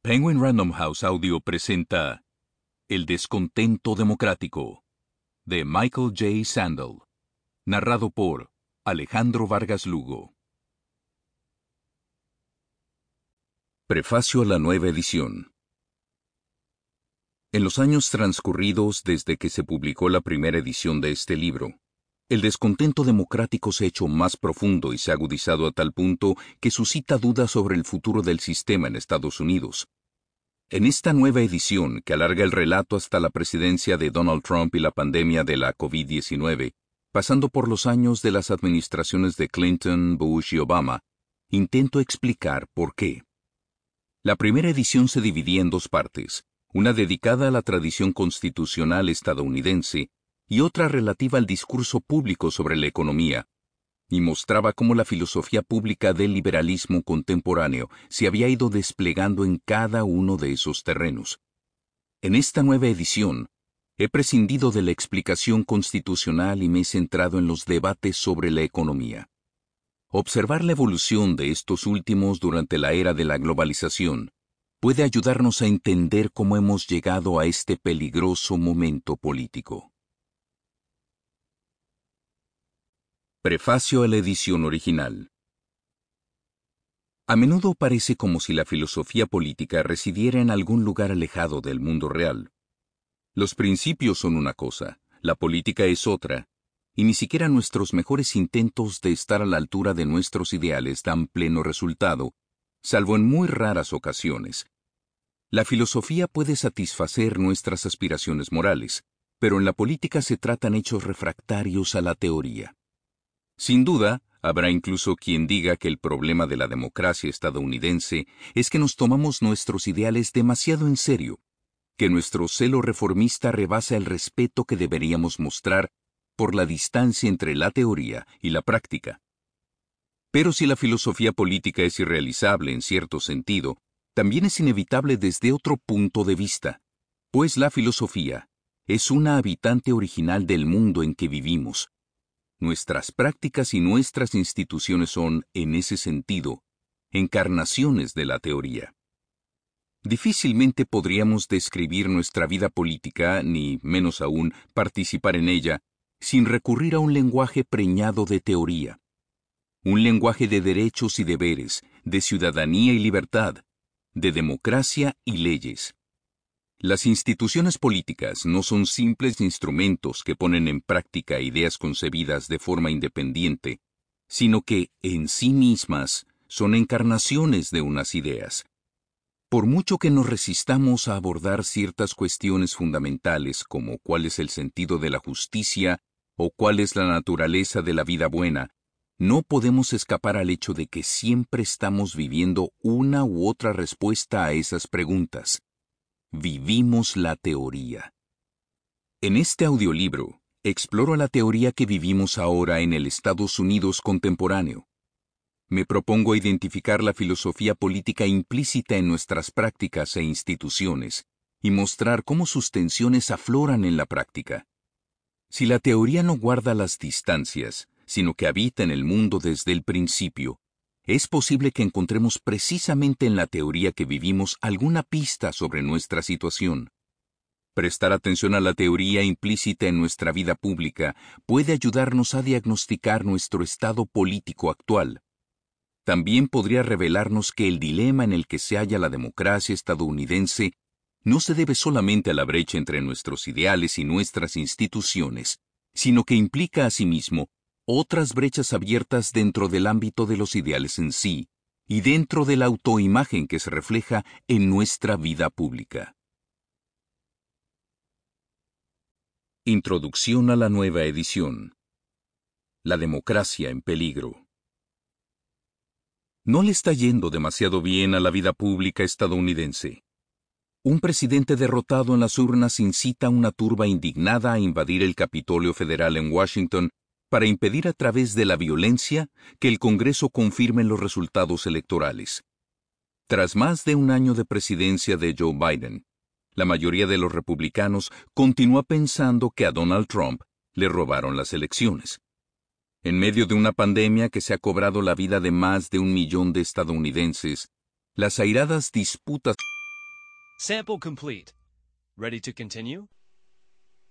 Penguin Random House Audio presenta El descontento democrático, de Michael J. Sandel, narrado por Alejandro Vargas Lugo. Prefacio a la nueva edición. En los años transcurridos desde que se publicó la primera edición de este libro, el descontento democrático se ha hecho más profundo y se ha agudizado a tal punto que suscita dudas sobre el futuro del sistema en Estados Unidos. En esta nueva edición, que alarga el relato hasta la presidencia de Donald Trump y la pandemia de la COVID-19, pasando por los años de las administraciones de Clinton, Bush y Obama, intento explicar por qué. La primera edición se dividía en dos partes, una dedicada a la tradición constitucional estadounidense y otra relativa al discurso público sobre la economía, y mostraba cómo la filosofía pública del liberalismo contemporáneo se había ido desplegando en cada uno de esos terrenos. En esta nueva edición, he prescindido de la explicación constitucional y me he centrado en los debates sobre la economía. Observar la evolución de estos últimos durante la era de la globalización puede ayudarnos a entender cómo hemos llegado a este peligroso momento político. Prefacio a la edición original. A menudo parece como si la filosofía política residiera en algún lugar alejado del mundo real. Los principios son una cosa, la política es otra, y ni siquiera nuestros mejores intentos de estar a la altura de nuestros ideales dan pleno resultado, salvo en muy raras ocasiones. La filosofía puede satisfacer nuestras aspiraciones morales, pero en la política se tratan hechos refractarios a la teoría. Sin duda, habrá incluso quien diga que el problema de la democracia estadounidense es que nos tomamos nuestros ideales demasiado en serio, que nuestro celo reformista rebasa el respeto que deberíamos mostrar por la distancia entre la teoría y la práctica. Pero si la filosofía política es irrealizable en cierto sentido, también es inevitable desde otro punto de vista, pues la filosofía es una habitante original del mundo en que vivimos. Nuestras prácticas y nuestras instituciones son, en ese sentido, encarnaciones de la teoría. Difícilmente podríamos describir nuestra vida política, ni menos aún participar en ella, sin recurrir a un lenguaje preñado de teoría. Un lenguaje de derechos y deberes, de ciudadanía y libertad, de democracia y leyes. Las instituciones políticas no son simples instrumentos que ponen en práctica ideas concebidas de forma independiente, sino que, en sí mismas, son encarnaciones de unas ideas. Por mucho que nos resistamos a abordar ciertas cuestiones fundamentales como cuál es el sentido de la justicia o cuál es la naturaleza de la vida buena, no podemos escapar al hecho de que siempre estamos viviendo una u otra respuesta a esas preguntas. Vivimos la teoría. En este audiolibro, exploro la teoría que vivimos ahora en el Estados Unidos contemporáneo. Me propongo identificar la filosofía política implícita en nuestras prácticas e instituciones y mostrar cómo sus tensiones afloran en la práctica. Si la teoría no guarda las distancias, sino que habita en el mundo desde el principio, es posible que encontremos precisamente en la teoría que vivimos alguna pista sobre nuestra situación. Prestar atención a la teoría implícita en nuestra vida pública puede ayudarnos a diagnosticar nuestro estado político actual. También podría revelarnos que el dilema en el que se halla la democracia estadounidense no se debe solamente a la brecha entre nuestros ideales y nuestras instituciones, sino que implica asimismo otras brechas abiertas dentro del ámbito de los ideales en sí, y dentro de la autoimagen que se refleja en nuestra vida pública. Introducción a la nueva edición. La democracia en peligro. No le está yendo demasiado bien a la vida pública estadounidense. Un presidente derrotado en las urnas incita a una turba indignada a invadir el Capitolio Federal en Washington para impedir a través de la violencia que el Congreso confirme los resultados electorales. Tras más de un año de presidencia de Joe Biden, la mayoría de los republicanos continúa pensando que a Donald Trump le robaron las elecciones. En medio de una pandemia que se ha cobrado la vida de más de 1 millón de estadounidenses, las airadas disputas Sample complete. Ready to continue?